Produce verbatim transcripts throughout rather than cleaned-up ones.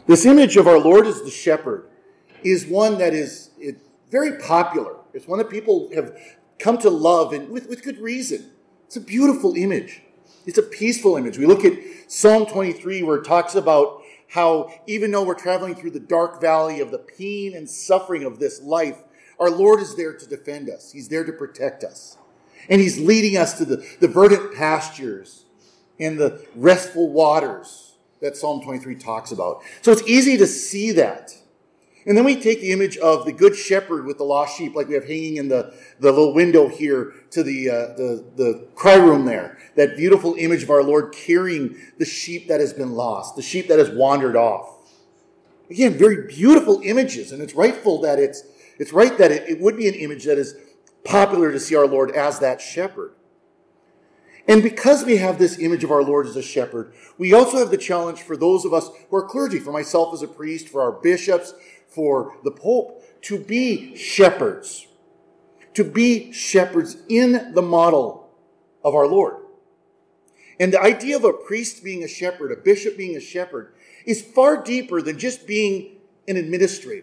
This image of our Lord as the shepherd is one that is it, very popular. It's one that people have come to love, and with, with good reason. It's a beautiful image. It's a peaceful image. We look at Psalm twenty-three, where it talks about how even though we're traveling through the dark valley of the pain and suffering of this life, our Lord is there to defend us. He's there to protect us. And he's leading us to the, the verdant pastures and the restful waters that Psalm twenty-three talks about. So it's easy to see that. And then we take the image of the good shepherd with the lost sheep, like we have hanging in the, the little window here to the, uh, the, the cry room there. That beautiful image of our Lord carrying the sheep that has been lost, the sheep that has wandered off. Again, very beautiful images, and it's rightful that it's, it's right that it, it would be an image that is popular to see our Lord as that shepherd. And because we have this image of our Lord as a shepherd, we also have the challenge for those of us who are clergy, for myself as a priest, for our bishops, for the Pope, to be shepherds. To be shepherds in the model of our Lord. And the idea of a priest being a shepherd, a bishop being a shepherd, is far deeper than just being an administrator.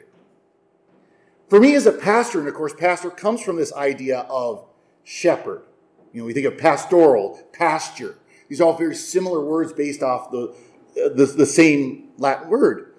For me as a pastor, and of course pastor comes from this idea of shepherd. You know, we think of pastoral, pasture. These are all very similar words based off the, the, the same Latin word.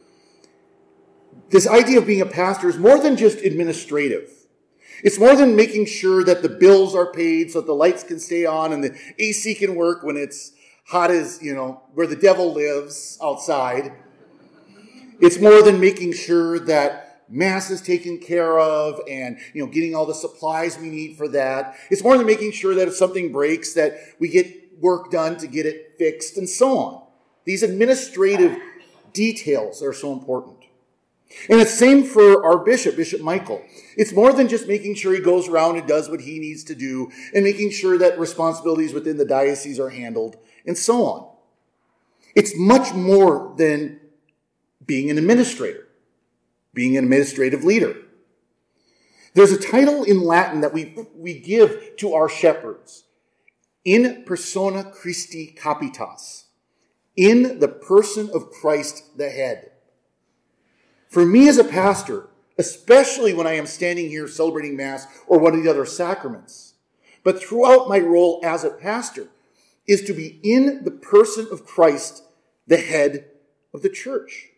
This idea of being a pastor is more than just administrative. It's more than making sure that the bills are paid so that the lights can stay on and the A C can work when it's hot as, you know, where the devil lives outside. It's more than making sure that Mass is taken care of and, you know, getting all the supplies we need for that. It's more than making sure that if something breaks that we get work done to get it fixed and so on. These administrative details are so important. And it's the same for our bishop, Bishop Michael. It's more than just making sure he goes around and does what he needs to do and making sure that responsibilities within the diocese are handled and so on. It's much more than being an administrator, being an administrative leader. There's a title in Latin that we, we give to our shepherds. In persona Christi capitas. In the person of Christ the head. For me as a pastor, especially when I am standing here celebrating Mass or one of the other sacraments, but throughout my role as a pastor, is to be in the person of Christ, the head of the church.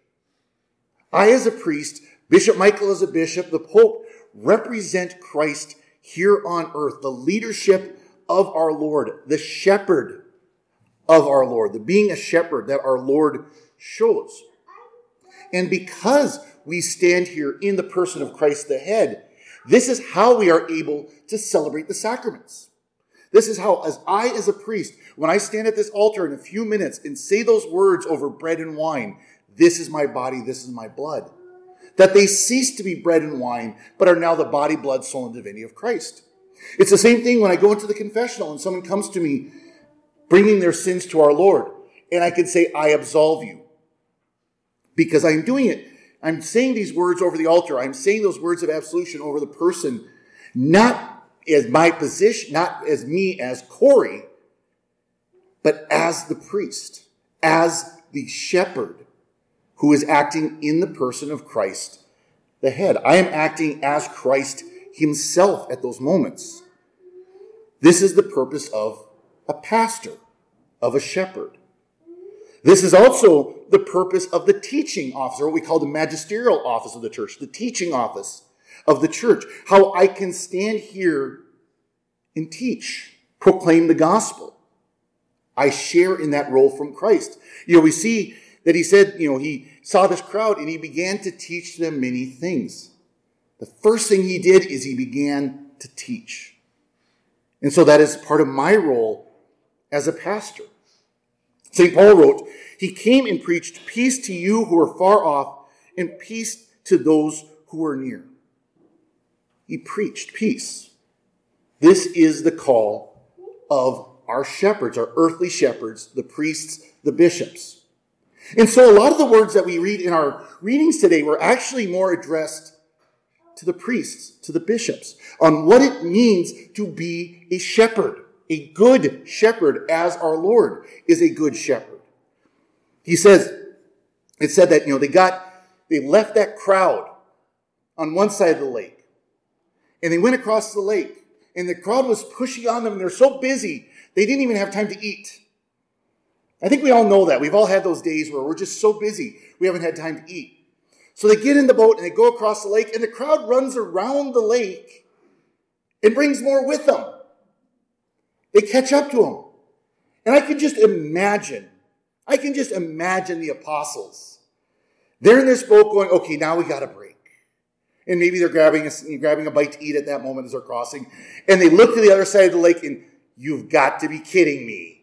I as a priest, Bishop Michael as a bishop, the Pope, represent Christ here on earth, the leadership of our Lord, the shepherd of our Lord, the being a shepherd that our Lord shows. And because we stand here in the person of Christ the head, this is how we are able to celebrate the sacraments. This is how, as I as a priest, when I stand at this altar in a few minutes and say those words over bread and wine, this is my body, this is my blood, that they cease to be bread and wine, but are now the body, blood, soul, and divinity of Christ. It's the same thing when I go into the confessional and someone comes to me bringing their sins to our Lord, and I can say, I absolve you. Because I'm doing it. I'm saying these words over the altar. I'm saying those words of absolution over the person, not as my position, not as me as Corey, but as the priest, as the shepherd who is acting in the person of Christ, the head. I am acting as Christ himself at those moments. This is the purpose of a pastor, of a shepherd. This is also the purpose of the teaching office, or what we call the magisterial office of the church, the teaching office of the church. How I can stand here and teach, proclaim the gospel. I share in that role from Christ. You know, we see that he said, you know, he saw this crowd and he began to teach them many things. The first thing he did is he began to teach. And so that is part of my role as a pastor. Saint Paul wrote, he came and preached peace to you who are far off and peace to those who are near. He preached peace. This is the call of our shepherds, our earthly shepherds, the priests, the bishops. And so a lot of the words that we read in our readings today were actually more addressed to the priests, to the bishops, on what it means to be a shepherd. A good shepherd, as our Lord is a good shepherd. He says, it said that, you know, they got, they left that crowd on one side of the lake. And they went across the lake. And the crowd was pushing on them. And they're so busy, they didn't even have time to eat. I think we all know that. We've all had those days where we're just so busy, we haven't had time to eat. So they get in the boat and they go across the lake. And the crowd runs around the lake and brings more with them. They catch up to them. And I can just imagine, I can just imagine the apostles. They're in this boat going, okay, now we got a break. And maybe they're grabbing a, grabbing a bite to eat at that moment as they're crossing. And they look to the other side of the lake and, you've got to be kidding me.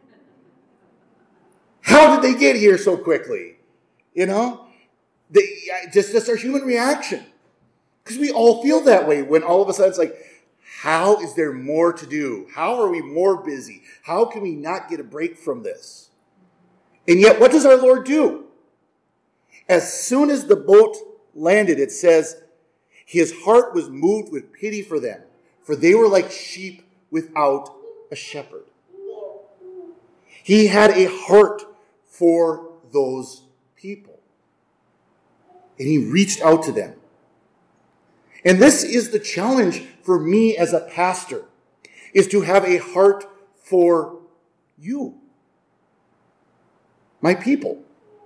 How did they get here so quickly? You know? They, just that's our human reaction. Because we all feel that way when all of a sudden it's like, how is there more to do? How are we more busy? How can we not get a break from this? And yet, what does our Lord do? As soon as the boat landed, it says, his heart was moved with pity for them, for they were like sheep without a shepherd. He had a heart for those people. And he reached out to them. And this is the challenge for me as a pastor, is to have a heart for you, my people.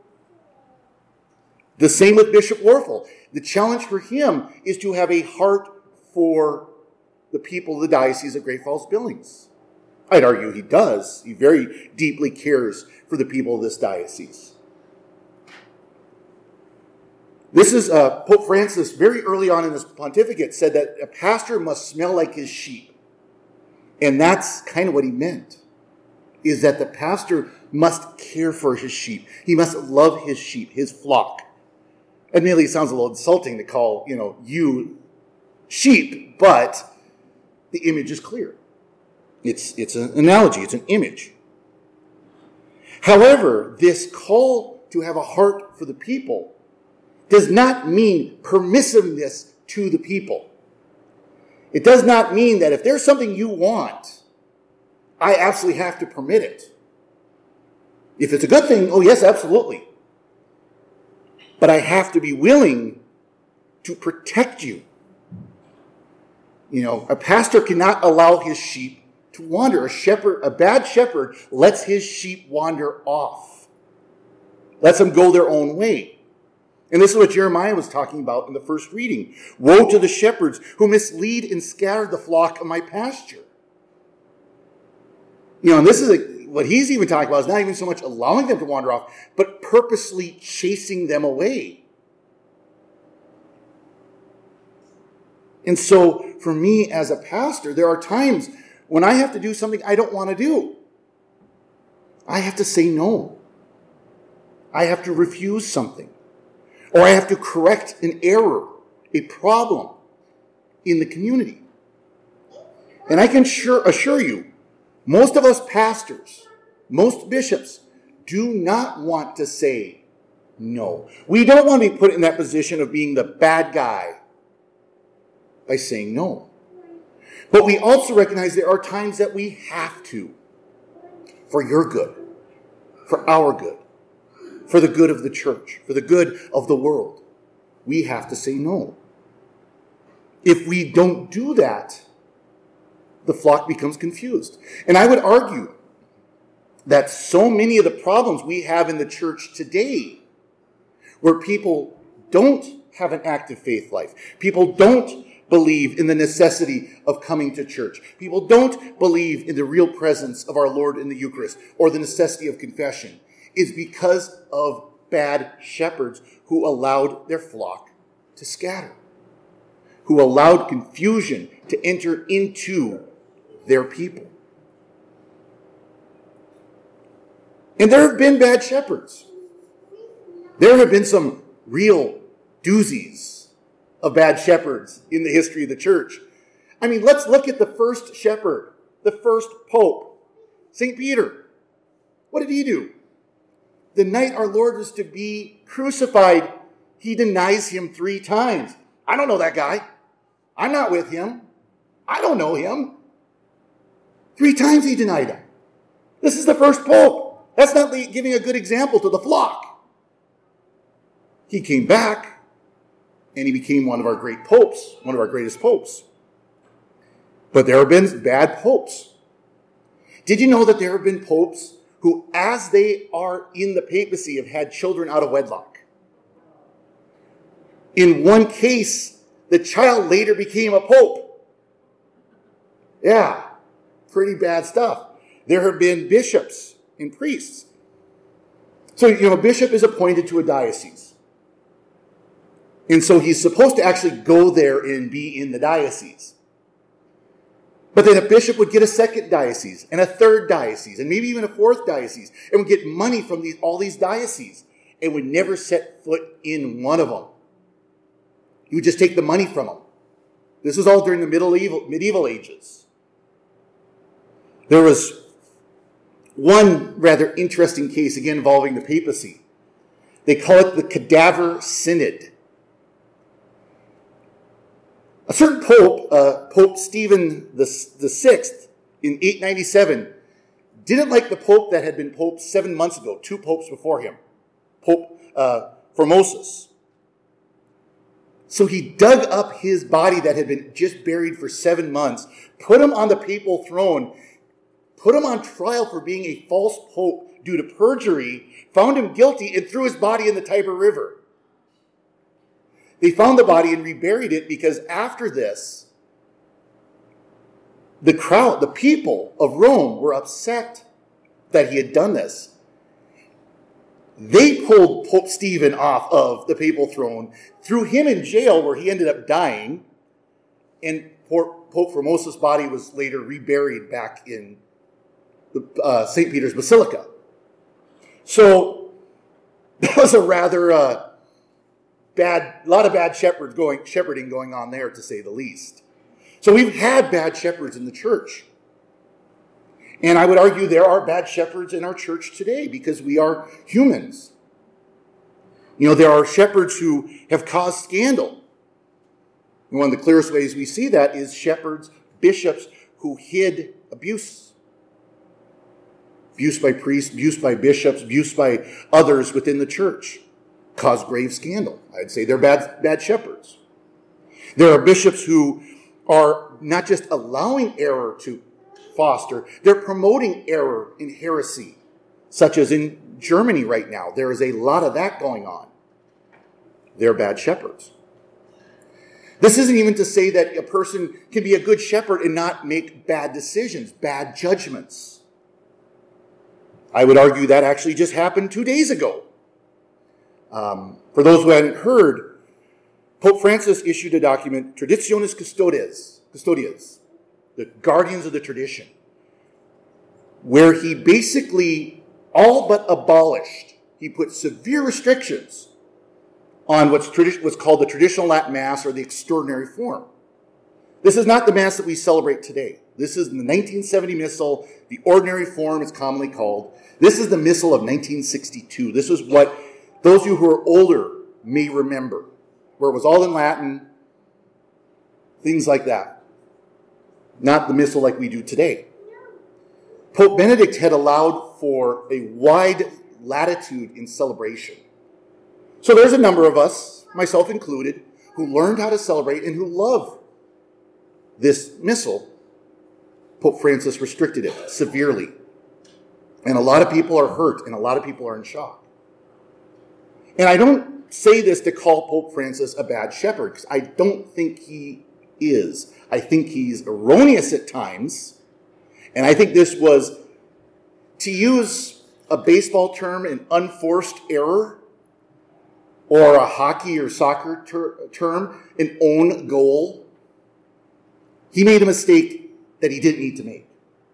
The same with Bishop Warfel. The challenge for him is to have a heart for the people of the Diocese of Great Falls Billings. I'd argue he does. He very deeply cares for the people of this diocese. This is uh, Pope Francis, very early on in his pontificate, said that a pastor must smell like his sheep. And that's kind of what he meant, is that the pastor must care for his sheep. He must love his sheep, his flock. Admittedly, it sounds a little insulting to call, you know, you sheep, but the image is clear. It's, it's an analogy. It's an image. However, this call to have a heart for the people does not mean permissiveness to the people. It does not mean that if there's something you want, I absolutely have to permit it. If it's a good thing, oh yes, absolutely. But I have to be willing to protect you. You know, a pastor cannot allow his sheep to wander. A shepherd, a bad shepherd lets his sheep wander off. Lets them go their own way. And this is what Jeremiah was talking about in the first reading. Woe to the shepherds who mislead and scatter the flock of my pasture. You know, and this is a, what he's even talking about is not even so much allowing them to wander off, but purposely chasing them away. And so, for me as a pastor, there are times when I have to do something I don't want to do. I have to say no. I have to refuse something. Or I have to correct an error, a problem in the community. And I can sure assure you, most of us pastors, most bishops, do not want to say no. We don't want to be put in that position of being the bad guy by saying no. But we also recognize there are times that we have to, for your good, for our good, for the good of the church, for the good of the world. We have to say no. If we don't do that, the flock becomes confused. And I would argue that so many of the problems we have in the church today, where people don't have an active faith life, people don't believe in the necessity of coming to church, people don't believe in the real presence of our Lord in the Eucharist, or the necessity of confession, is because of bad shepherds who allowed their flock to scatter, who allowed confusion to enter into their people. And there have been bad shepherds. There have been some real doozies of bad shepherds in the history of the church. I mean, let's look at the first shepherd, the first pope, Saint Peter. What did he do? The night our Lord was to be crucified, he denies him three times. I don't know that guy. I'm not with him. I don't know him. Three times he denied him. This is the first pope. That's not giving a good example to the flock. He came back, and he became one of our great popes, one of our greatest popes. But there have been bad popes. Did you know that there have been popes who, as they are in the papacy, have had children out of wedlock? In one case, the child later became a pope. Yeah, pretty bad stuff. There have been bishops and priests. So, you know, a bishop is appointed to a diocese. And so he's supposed to actually go there and be in the diocese. But then a bishop would get a second diocese and a third diocese and maybe even a fourth diocese and would get money from these, all these dioceses and would never set foot in one of them. He would just take the money from them. This was all during the medieval, medieval ages. There was one rather interesting case, again, involving the papacy. They call it the Cadaver Synod. A certain pope, uh, Pope Stephen the, the Sixth, in eight ninety-seven, didn't like the pope that had been pope seven months ago, two popes before him, Pope uh, Formosus. So he dug up his body that had been just buried for seven months, put him on the papal throne, put him on trial for being a false pope due to perjury, found him guilty, and threw his body in the Tiber River. They found the body and reburied it because after this, the crowd, the people of Rome were upset that he had done this. They pulled Pope Stephen off of the papal throne, threw him in jail where he ended up dying, and Pope Formosus' body was later reburied back in the, uh, Saint Peter's Basilica. So that was a rather uh, bad, a lot of bad shepherds going, shepherding going on there, to say the least. So we've had bad shepherds in the church. And I would argue there are bad shepherds in our church today because we are humans. You know, there are shepherds who have caused scandal. And one of the clearest ways we see that is shepherds, bishops who hid abuse. Abuse by priests, abuse by bishops, abuse by others within the church. Cause grave scandal. I'd say they're bad, bad shepherds. There are bishops who are not just allowing error to foster, they're promoting error and heresy, such as in Germany right now. There is a lot of that going on. They're bad shepherds. This isn't even to say that a person can be a good shepherd and not make bad decisions, bad judgments. I would argue that actually just happened two days ago. Um, for those who hadn't heard, Pope Francis issued a document, Traditionis Custodes, Custodias, the guardians of the tradition, where he basically all but abolished, he put severe restrictions on what's, tradi- what's called the traditional Latin Mass or the extraordinary form. This is not the Mass that we celebrate today. This is the nineteen seventy Missal, the ordinary form it's commonly called. This is the Missal of nineteen sixty-two. This is what those of you who are older may remember, where it was all in Latin, things like that. Not the Missal like we do today. Pope Benedict had allowed for a wide latitude in celebration. So there's a number of us, myself included, who learned how to celebrate and who love this Missal. Pope Francis restricted it severely. And a lot of people are hurt and a lot of people are in shock. And I don't say this to call Pope Francis a bad shepherd, because I don't think he is. I think he's erroneous at times. And I think this was, to use a baseball term, an unforced error, or a hockey or soccer ter- term, an own goal. He made a mistake that he didn't need to make.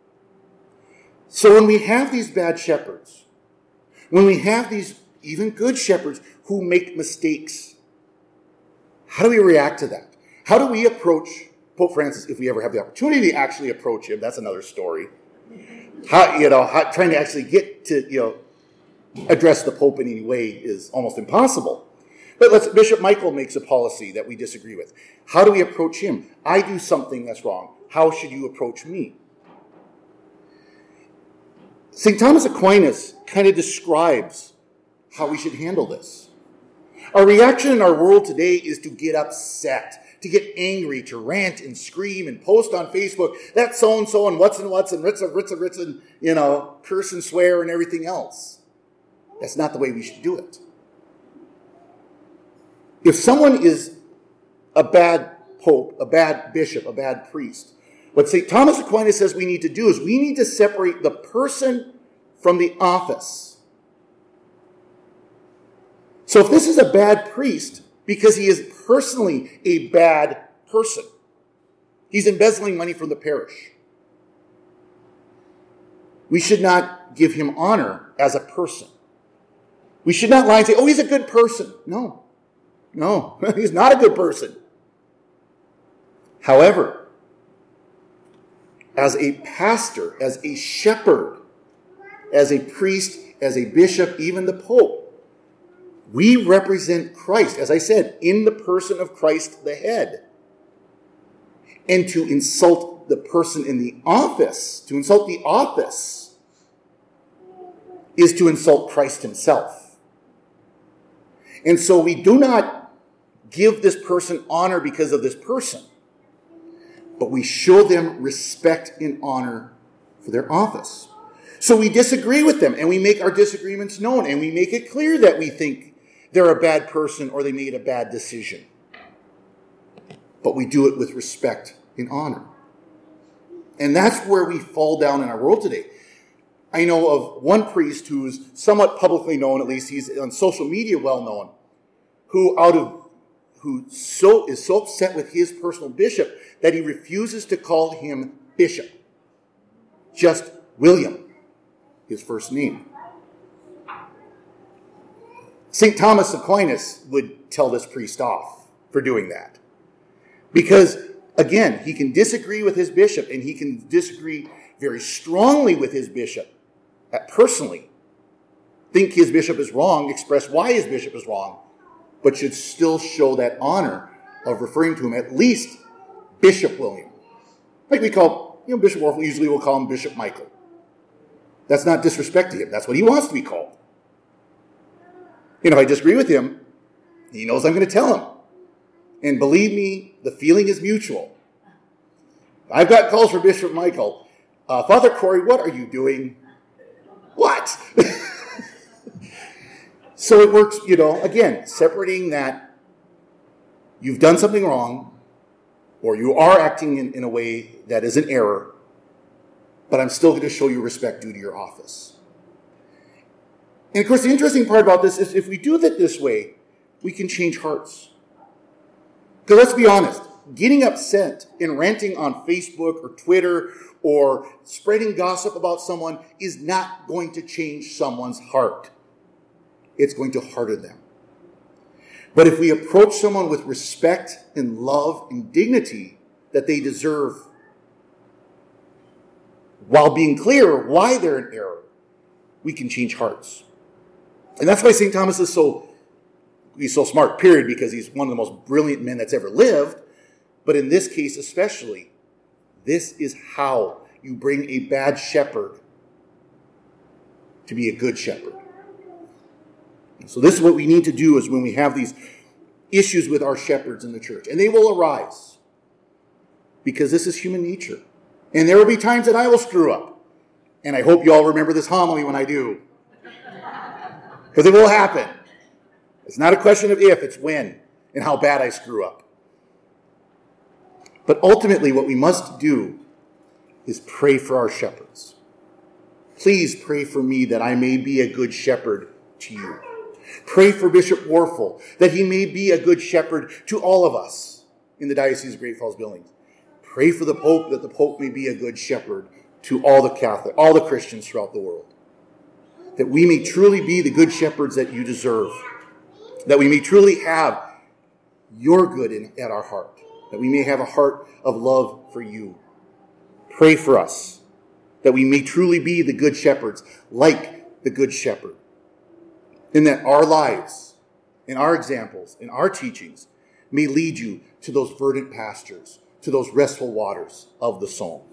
So when we have these bad shepherds, when we have these even good shepherds who make mistakes, how do we react to that? How do we approach Pope Francis if we ever have the opportunity to actually approach him? That's another story. How, you know, how, trying to actually get to, you know, address the Pope in any way is almost impossible. But let's, Bishop Michael makes a policy that we disagree with. How do we approach him? I do something that's wrong. How should you approach me? Saint Thomas Aquinas kind of describes how we should handle this. Our reaction in our world today is to get upset, to get angry, to rant and scream and post on Facebook, that's so-and-so and what's and what's and ritza, ritza, ritza, and, you know, curse and swear and everything else. That's not the way we should do it. If someone is a bad pope, a bad bishop, a bad priest, what Saint Thomas Aquinas says we need to do is we need to separate the person from the office. So if this is a bad priest, because he is personally a bad person, he's embezzling money from the parish, we should not give him honor as a person. We should not lie and say, oh, he's a good person. No, no, he's not a good person. However, as a pastor, as a shepherd, as a priest, as a bishop, even the pope, we represent Christ, as I said, in the person of Christ the head. And to insult the person in the office, to insult the office, is to insult Christ himself. And so we do not give this person honor because of this person, but we show them respect and honor for their office. So we disagree with them, and we make our disagreements known, and we make it clear that we think they're a bad person or they made a bad decision. But we do it with respect and honor. And that's where we fall down in our world today. I know of one priest who's somewhat publicly known, at least he's on social media well known, who out of who so is so upset with his personal bishop that he refuses to call him bishop. Just William, his first name. Saint Thomas Aquinas would tell this priest off for doing that. Because, again, he can disagree with his bishop, and he can disagree very strongly with his bishop, personally. Think his bishop is wrong, express why his bishop is wrong, but should still show that honor of referring to him at least Bishop William. Like we call, you know, Bishop Warfel, usually we'll call him Bishop Michael. That's not disrespect to him. That's what he wants to be called. You know, if I disagree with him, he knows I'm going to tell him. And believe me, the feeling is mutual. I've got calls for Bishop Michael. Uh, Father Corey, what are you doing? What? So it works, you know, again, separating that you've done something wrong or you are acting in, in a way that is an error, but I'm still going to show you respect due to your office. And of course, the interesting part about this is if we do that this way, we can change hearts. Because let's be honest, getting upset and ranting on Facebook or Twitter or spreading gossip about someone is not going to change someone's heart. It's going to harden them. But if we approach someone with respect and love and dignity that they deserve, while being clear why they're in error, we can change hearts. And that's why Saint Thomas is so, he's so smart, period, because he's one of the most brilliant men that's ever lived. But in this case especially, this is how you bring a bad shepherd to be a good shepherd. So this is what we need to do is when we have these issues with our shepherds in the church. And they will arise. Because this is human nature. And there will be times that I will screw up. And I hope you all remember this homily when I do. Because it will happen. It's not a question of if, it's when and how bad I screw up. But ultimately what we must do is pray for our shepherds. Please pray for me that I may be a good shepherd to you. Pray for Bishop Warfel that he may be a good shepherd to all of us in the Diocese of Great Falls Billings. Pray for the Pope that the Pope may be a good shepherd to all the Catholic, all the Christians throughout the world. That we may truly be the good shepherds that you deserve. That we may truly have your good in, at our heart. That we may have a heart of love for you. Pray for us. That we may truly be the good shepherds like the good shepherd. And that our lives, and our examples, and our teachings may lead you to those verdant pastures, to those restful waters of the psalm.